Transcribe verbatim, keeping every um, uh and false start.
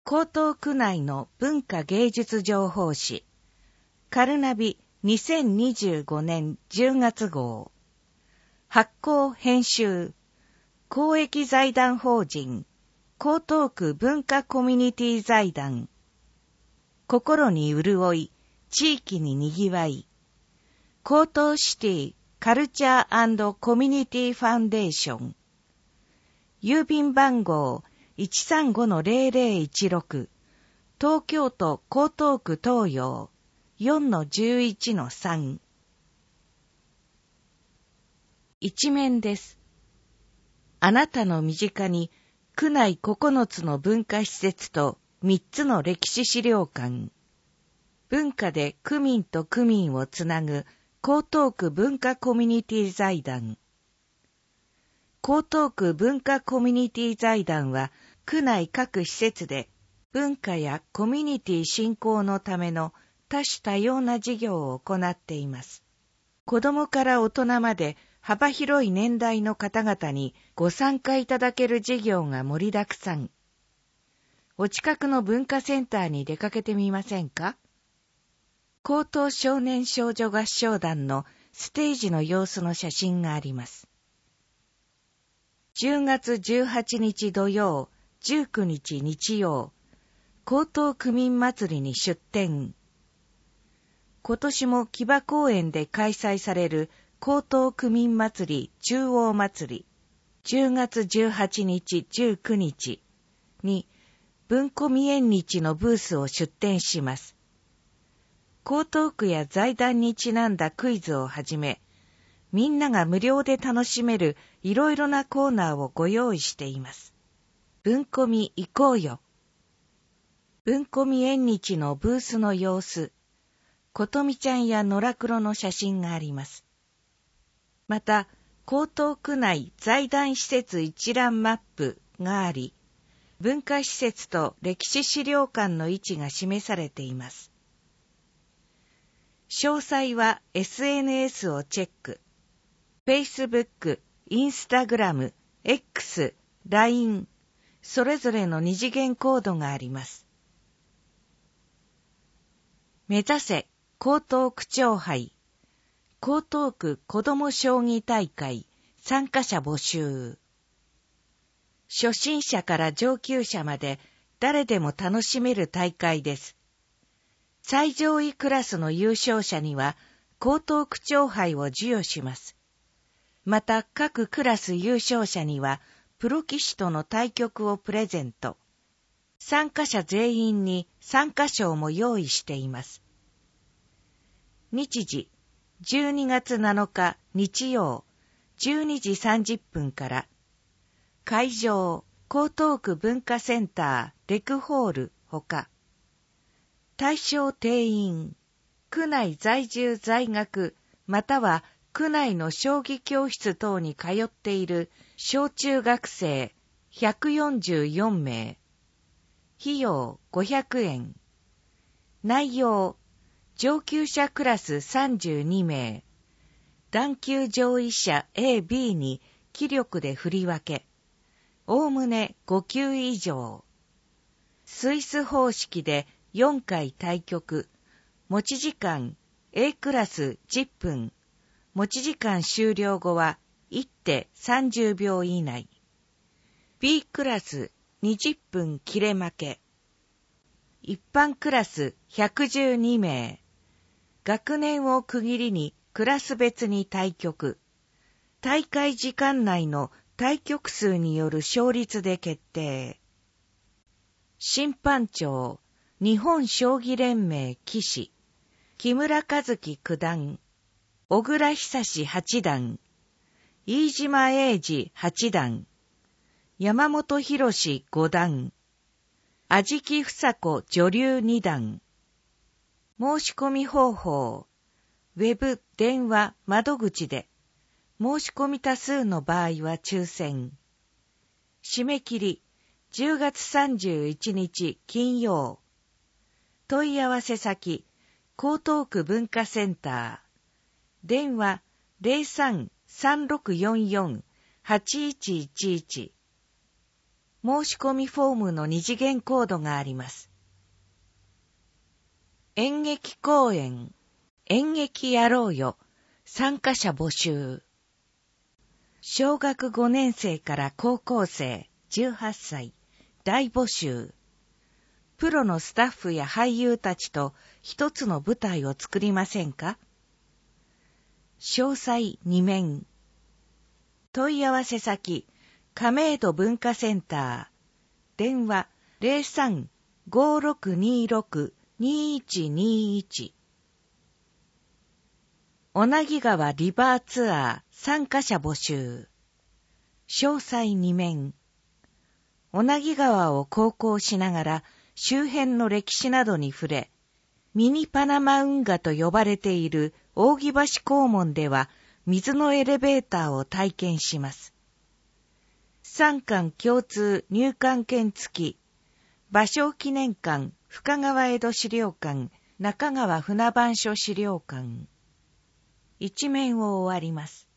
江東区内の文化芸術情報誌、カルナビにせんにじゅうごねんじゅうがつ号。発行編集、公益財団法人、江東区文化コミュニティ財団。心に潤い、地域ににぎわい。江東シティカルチャー&コミュニティファンデーション。郵便番号 いちさんごのゼロゼロいちろく、東京都江東区東洋 よんのじゅういちのさん。一面です。あなたの身近に区内ここのつの文化施設とみっつの歴史資料館。文化で区民と区民をつなぐ江東区文化コミュニティ財団。江東区文化コミュニティ財団は区内各施設で文化やコミュニティ振興のための多種多様な事業を行っています。子どもから大人まで幅広い年代の方々にご参加いただける事業が盛りだくさん。お近くの文化センターに出かけてみませんか？江東少年少女合唱団のステージの様子の写真があります。じゅうがつじゅうはちにち土曜、じゅうくにち日曜、江東区民祭りに出展。今年も木場公園で開催される江東区民祭り中央祭り、じゅうがつじゅうはちにちじゅうくにちに文庫見縁日のブースを出展します。江東区や財団にちなんだクイズをはじめ、みんなが無料で楽しめるいろいろなコーナーをご用意しています。文庫見行こうよ。文庫見縁日のブースの様子、ことみちゃんやのらくろの写真があります。また、江東区内財団施設一覧マップがあり、文化施設と歴史資料館の位置が示されています。詳細は エスエヌエス をチェック。Facebook、Instagram、X、ライン、それぞれの二次元コードがあります。目指せ江東区長杯、江東区子ども将棋大会参加者募集。初心者から上級者まで誰でも楽しめる大会です。最上位クラスの優勝者には江東区長杯を授与します。また各クラス優勝者にはプロ棋士との対局をプレゼント。参加者全員に参加賞も用意しています。日時じゅうにがつなのか日曜じゅうにじさんじゅっぷんから。会場江東区文化センターレクホールほか。対象定員、区内在住在学または区内の将棋教室等に通っている小中学生ひゃくよんじゅうよんめい。費用ごひゃくえん。内容、上級者クラスさんじゅうにめい。段級上位者 エービー に棋力で振り分け。おおむねごきゅう以上。スイス方式でよんかい対局。持ち時間 A クラスじゅっぷん。持ち時間終了後はいってさんじゅうびょう以内。B クラスにじゅっぷん切れ負け。一般クラスひゃくじゅうにめい。学年を区切りにクラス別に対局。大会時間内の対局数による勝率で決定。審判長、日本将棋連盟棋士、木村一基九段、小倉久志八段、飯島英二八段、山本博史五段、安食房子女流二段。申し込み方法、ウェブ、電話、窓口で、申し込み多数の場合は抽選。締め切り、じゅうがつさんじゅういちにち金曜。問い合わせ先、江東区文化センター。電話 ゼロさん さんろくよんよん はちいちいちいち。 申し込みフォームの二次元コードがあります。演劇公演、演劇やろうよ、参加者募集。小学ごねん生から高校生、じゅうはっさい、大募集。プロのスタッフや俳優たちと一つの舞台を作りませんか？詳細に面。問い合わせ先、亀戸文化センター。電話 ゼロさん ごーろくにーろく にーいちにーいち。小名木川リバーツアー参加者募集。詳細に面。小名木川を航行しながら周辺の歴史などに触れ、ミニパナマ運河と呼ばれている扇橋港門では水のエレベーターを体験します。三館共通入館券付き、芭蕉記念館、深川江戸資料館、中川船番所資料館。一面を終わります。